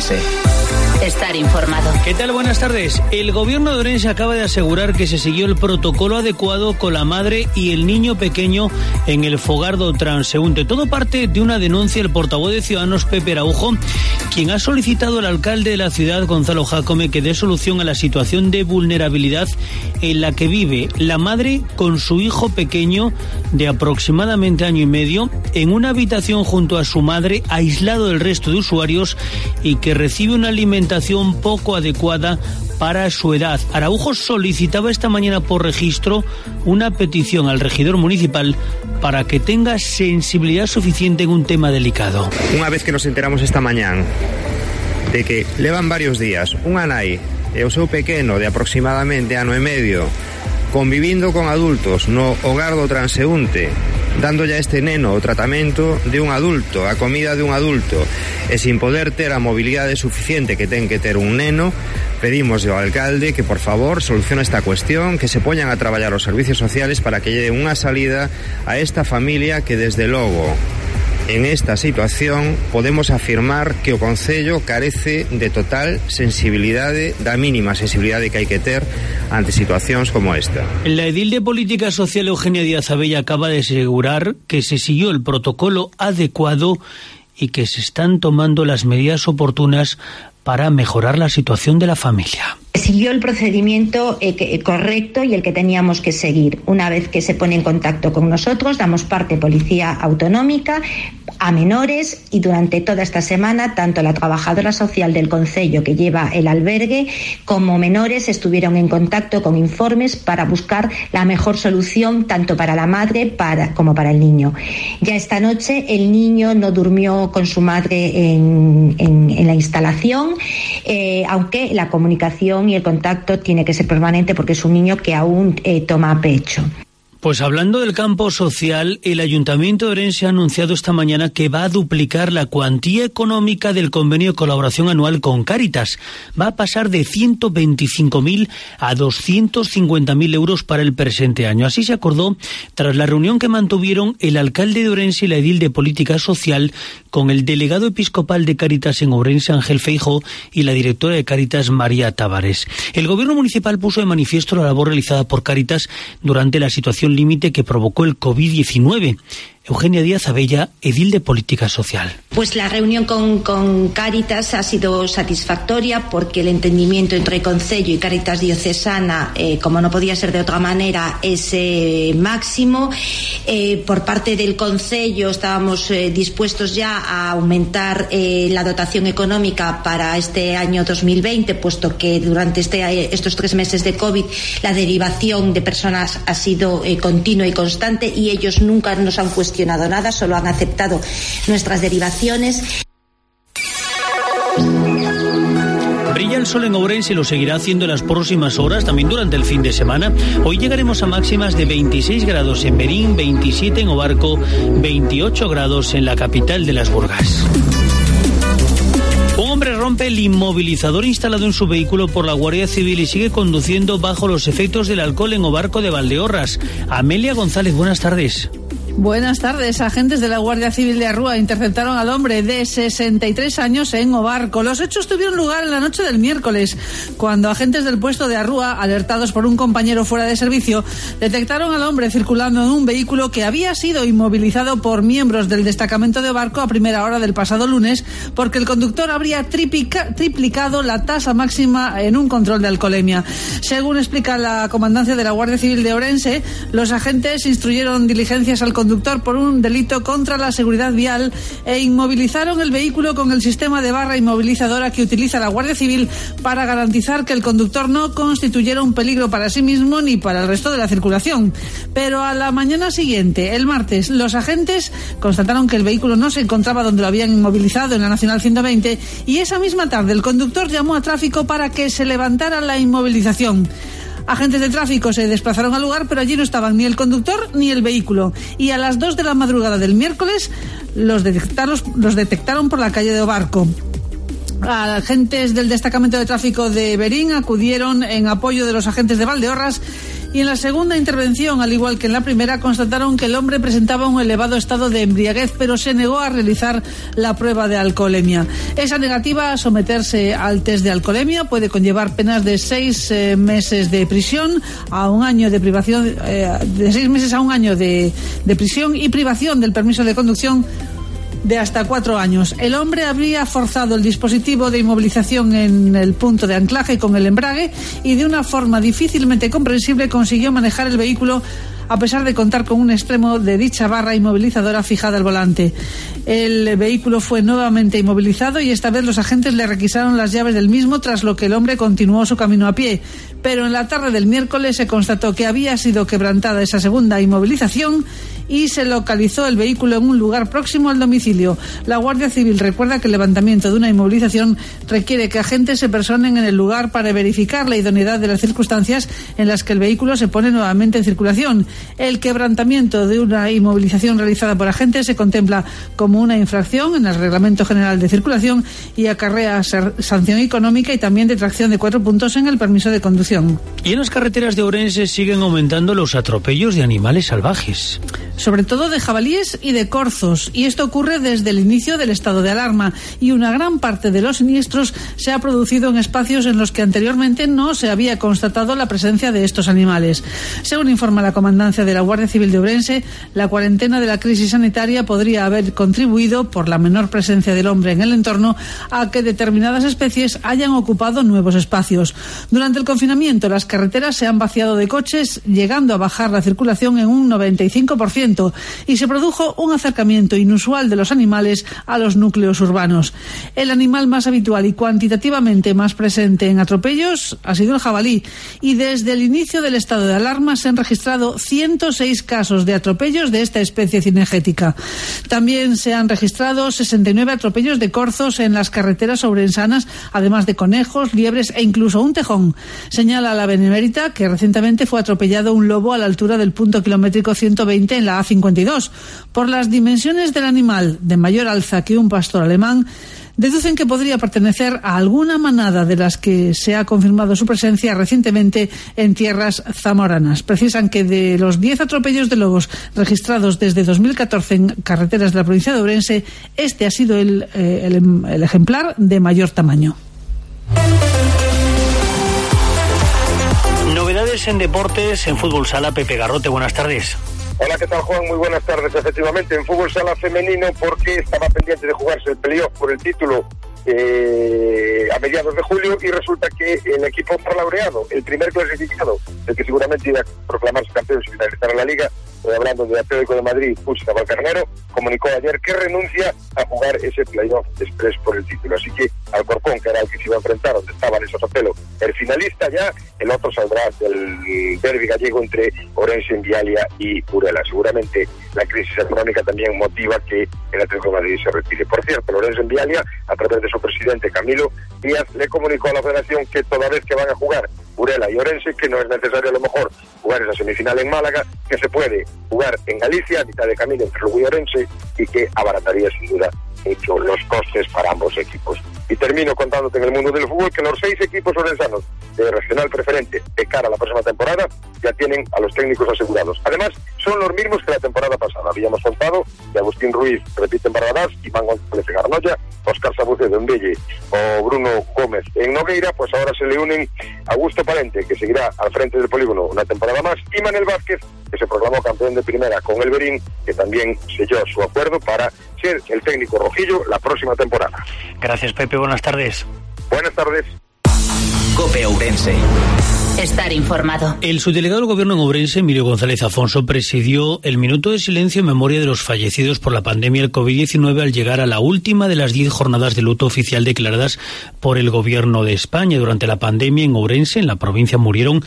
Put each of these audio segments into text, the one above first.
Ourense. Estar informado. ¿Qué tal? Buenas tardes. El gobierno de Ourense acaba de asegurar que se siguió el protocolo adecuado con la madre y el niño pequeño en el fogar do transeúnte. Todo parte de una denuncia del portavoz de Ciudadanos, Pepe Araujo, quien ha solicitado al alcalde de la ciudad, Gonzalo Jácome, que dé solución a la situación de vulnerabilidad en la que vive la madre con su hijo pequeño de aproximadamente año y medio en una habitación junto a su madre, aislado del resto de usuarios y que recibe una alimentación poco adecuada para su edad. Araujo solicitaba esta mañana por registro una petición al regidor municipal para que tenga sensibilidad suficiente en un tema delicado. Unha vez que nos enteramos esta mañán de que levan varios días unha nai e o seu pequeno de aproximadamente ano e medio convivindo con adultos no hogar do transeúnte, dándolle a este neno o tratamento de un adulto, a comida de un adulto, e sin poder ter a mobilidade suficiente que ten que ter un neno, pedimos ao alcalde que por favor solucione esta cuestión, que se poñan a traballar os servicios sociales para que lle den unha salida a esta familia que desde logo en esta situación podemos afirmar que o Concello carece de total sensibilidade, da mínima sensibilidade que hai que ter ante situacións como esta. La edil de Política Social, Eugenia Díaz Abella, acaba de asegurar que se siguió el protocolo adecuado y que se están tomando las medidas oportunas para mejorar la situación de la familia. Siguió el procedimiento correcto y el que teníamos que seguir. Una vez que se pone en contacto con nosotros, damos parte Policía Autonómica a menores, y durante toda esta semana tanto la trabajadora social del concello que lleva el albergue como menores estuvieron en contacto con informes para buscar la mejor solución tanto para la madre como para el niño. Ya esta noche el niño no durmió con su madre en la instalación, aunque la comunicación y el contacto tiene que ser permanente porque es un niño que aún toma pecho. Pues hablando del campo social, el Ayuntamiento de Ourense ha anunciado esta mañana que va a duplicar la cuantía económica del convenio de colaboración anual con Cáritas. Va a pasar de 125.000 a 250.000 euros para el presente año. Así se acordó tras la reunión que mantuvieron el alcalde de Ourense y la edil de Política Social con el delegado episcopal de Cáritas en Ourense, Ángel Feijóo, y la directora de Cáritas, María Tavares. El gobierno municipal puso de manifiesto la labor realizada por Cáritas durante la situación límite que provocó el COVID-19. Eugenia Díaz Abella, edil de Política Social. Pues la reunión con Cáritas ha sido satisfactoria porque el entendimiento entre Concello y Cáritas Diocesana, como no podía ser de otra manera, es máximo. Por parte del Concello estábamos dispuestos ya a aumentar la dotación económica para este año 2020, puesto que durante estos 3 meses de COVID la derivación de personas ha sido continua y constante, y ellos nunca nos han cuestionado nada, solo han aceptado nuestras derivaciones. Brilla el sol en Ourense y lo seguirá haciendo en las próximas horas, también durante el fin de semana. Hoy llegaremos a máximas de 26 grados en Berín, 27 en Obarco, 28 grados en la capital de las Burgas. Un hombre rompe el inmovilizador instalado en su vehículo por la Guardia Civil y sigue conduciendo bajo los efectos del alcohol en Obarco de Valdeorras. Amelia González, buenas tardes. Buenas tardes. Agentes de la Guardia Civil de Arrúa interceptaron al hombre de 63 años en Obarco. Los hechos tuvieron lugar en la noche del miércoles, cuando agentes del puesto de Arrúa, alertados por un compañero fuera de servicio, detectaron al hombre circulando en un vehículo que había sido inmovilizado por miembros del destacamento de Obarco a primera hora del pasado lunes, porque el conductor habría triplicado la tasa máxima en un control de alcoholemia. Según explica la comandancia de la Guardia Civil de Ourense, los agentes instruyeron diligencias al conductor por un delito contra la seguridad vial e inmovilizaron el vehículo con el sistema de barra inmovilizadora que utiliza la Guardia Civil para garantizar que el conductor no constituyera un peligro para sí mismo ni para el resto de la circulación. Pero a la mañana siguiente, el martes, los agentes constataron que el vehículo no se encontraba donde lo habían inmovilizado, en la Nacional 120, y esa misma tarde el conductor llamó a tráfico para que se levantara la inmovilización. Agentes de tráfico se desplazaron al lugar, pero allí no estaban ni el conductor ni el vehículo. Y a las 2 de la madrugada del miércoles los detectaron por la calle de Obarco. Agentes del destacamento de tráfico de Berín acudieron en apoyo de los agentes de Valdeorras Y en la segunda intervención, al igual que en la primera, constataron que el hombre presentaba un elevado estado de embriaguez, pero se negó a realizar la prueba de alcoholemia. Esa negativa a someterse al test de alcoholemia puede conllevar penas de 6 meses de prisión a un año de privación, de 6 meses a un año de prisión y privación del permiso de conducción de hasta 4 años. El hombre habría forzado el dispositivo de inmovilización en el punto de anclaje con el embrague y de una forma difícilmente comprensible consiguió manejar el vehículo a pesar de contar con un extremo de dicha barra inmovilizadora fijada al volante. El vehículo fue nuevamente inmovilizado y esta vez los agentes le requisaron las llaves del mismo, tras lo que el hombre continuó su camino a pie. Pero en la tarde del miércoles se constató que había sido quebrantada esa segunda inmovilización y se localizó el vehículo en un lugar próximo al domicilio. La Guardia Civil recuerda que el levantamiento de una inmovilización requiere que agentes se personen en el lugar para verificar la idoneidad de las circunstancias en las que el vehículo se pone nuevamente en circulación. El quebrantamiento de una inmovilización realizada por agentes se contempla como una infracción en el Reglamento General de Circulación y acarrea sanción económica y también detracción de 4 puntos en el permiso de conducción. Y en las carreteras de Ourense siguen aumentando los atropellos de animales salvajes. Sobre todo de jabalíes y de corzos, y esto ocurre desde el inicio del estado de alarma, y una gran parte de los siniestros se ha producido en espacios en los que anteriormente no se había constatado la presencia de estos animales. Según informa la comandancia de la Guardia Civil de Ourense, la cuarentena de la crisis sanitaria podría haber contribuido, por la menor presencia del hombre en el entorno, a que determinadas especies hayan ocupado nuevos espacios. Durante el confinamiento, las carreteras se han vaciado de coches, llegando a bajar la circulación en un 95%, y se produjo un acercamiento inusual de los animales a los núcleos urbanos. El animal más habitual y cuantitativamente más presente en atropellos ha sido el jabalí, y desde el inicio del estado de alarma se han registrado 106 casos de atropellos de esta especie cinegética. También se han registrado 69 atropellos de corzos en las carreteras ourensanas, además de conejos, liebres e incluso un tejón. Señala la Benemérita que recientemente fue atropellado un lobo a la altura del punto kilométrico 120 en la A52. Por las dimensiones del animal, de mayor alza que un pastor alemán, deducen que podría pertenecer a alguna manada de las que se ha confirmado su presencia recientemente en tierras zamoranas. Precisan que de los 10 atropellos de lobos registrados desde 2014 en carreteras de la provincia de Ourense, este ha sido el ejemplar de mayor tamaño. Novedades en deportes, en fútbol sala. Pepe Garrote, buenas tardes. Hola, ¿qué tal, Juan? Muy buenas tardes. Efectivamente, en fútbol sala femenino, porque estaba pendiente de jugarse el playoff por el título a mediados de julio, y resulta que el equipo laureado, el primer clasificado, el que seguramente iba a proclamarse campeón si finalizara la liga, estoy hablando de Atlético de Madrid, Puig Navalcarnero, comunicó ayer que renuncia a jugar ese playoff express por el título. Así que Alcorcón, que era el que se iba a enfrentar, donde estaba Alex Sotelo, el finalista ya, el otro saldrá del derbi gallego entre Ourense, Envialia y Burela. Seguramente la crisis económica también motiva que el Atlético de Madrid se retire. Por cierto, Ourense Envialia, a través de su presidente Camilo Díaz, le comunicó a la federación que toda vez que van a jugar Burela y Ourense, que no es necesario a lo mejor jugar esa semifinal en Málaga, que se puede jugar en Galicia, a mitad de camino entre Lugo y Ourense, y que abarataría sin duda mucho los costes para ambos equipos. Y termino contándote en el mundo del fútbol que los 6 equipos ourensanos de regional preferente de cara a la próxima temporada ya tienen a los técnicos asegurados. Además, son los mismos que la temporada pasada. Habíamos contado que Agustín Ruiz repite en Barbadas, Iván González en Arnoya, Óscar Sabucedo en Velle o Bruno Gómez en Nogueira. Pues ahora se le unen Augusto Palente, que seguirá al frente del polígono una temporada más, y Manel Vázquez, que se proclamó campeón de primera con el Berín, que también selló su acuerdo para ser el técnico rojillo la próxima temporada. Gracias, Pepe. Buenas tardes. Buenas tardes. COPE Ourense. Estar informado. El subdelegado del Gobierno en Ourense, Emilio González Afonso, presidió el minuto de silencio en memoria de los fallecidos por la pandemia del COVID-19 al llegar a la última de las 10 jornadas de luto oficial declaradas por el Gobierno de España. Durante la pandemia en Ourense, en la provincia, murieron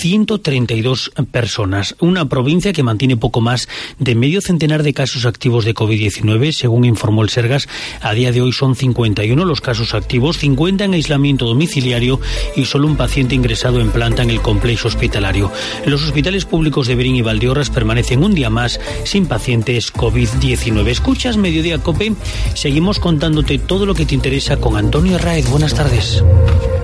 132 personas. Una provincia que mantiene poco más de medio centenar de casos activos de COVID-19. Según informó el Sergas, a día de hoy son 51 los casos activos, 50 en aislamiento domiciliario y solo un paciente ingresado en planta en el complejo hospitalario. Los hospitales públicos de Berín y Valdeorras permanecen un día más sin pacientes COVID-19. Escuchas Mediodía COPE. Seguimos contándote todo lo que te interesa con Antonio Raez. Buenas tardes.